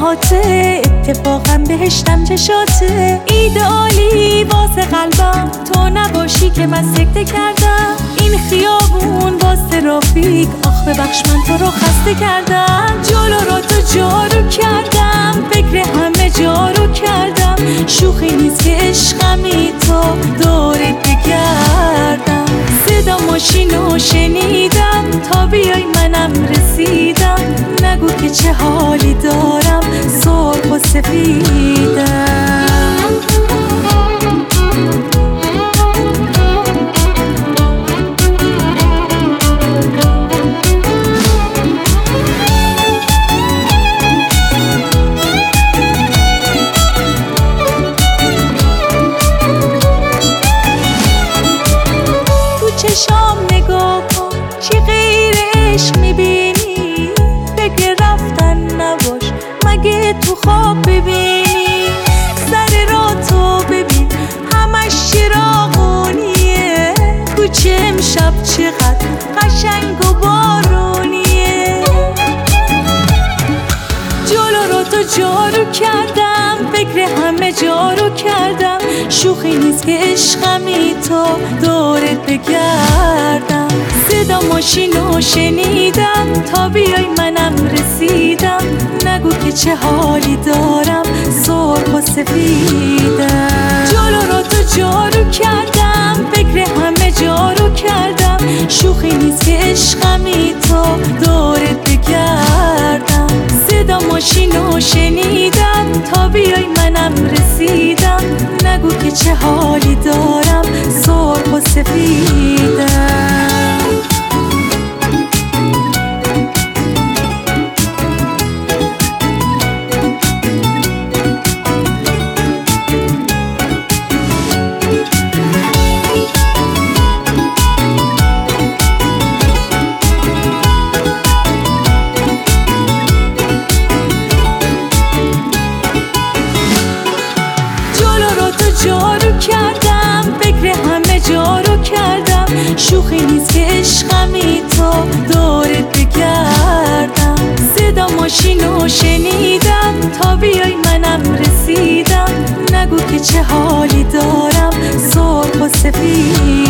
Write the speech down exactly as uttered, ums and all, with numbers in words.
نهاته، اتفاقا بهشتم چشاته. ایدئالی واسه قلبم تو نباشی که من سکته کردم. این خیابون واسه رافیق، آخ ببخش من تو رو خسته کردم. جلو رو تو جارو کردم، فکر همه جارو کردم. شوخی نیست که عشقمی تو دورت بگردم. صدا ماشینو شنیدم، تا بیای منم رسیدم. نگو که چه حالی دارم، سرخ و سفیدم. چشام نگاه کن، چی غیر عشق میبینی؟ فکر رفتن نباش، مگه تو خواب ببینی؟ سر را تو ببین، همش چراغونیه. کوچه امشب چقدر قشنگ و بارونیه. جلو رو تو جارو کردم، فکر همه جارو کردم. شوخی نیست که عشقمی تو دورت بگردم. صدا ماشینو شنیدم، تا بیای منم رسیدم. نگو که چه حالی دارم، سرخ و سفیدم. جلو رو تو جارو کردم، فکر همه جارو کردم. شوخی نیست که عشقمی تو دورت بگردم. صدا ماشینو شنیدم، تا بیای منم رسیدم. نگو که چه حالی دارم، سرخ و سفیدم. جارو کردم، فکر همه جارو کردم. شوخی نیست که عشقمی تو دورت بگردم. صدا ماشینو شنیدم، تا بیای منم رسیدم. نگو که چه حالی دارم، سرخ و سفید.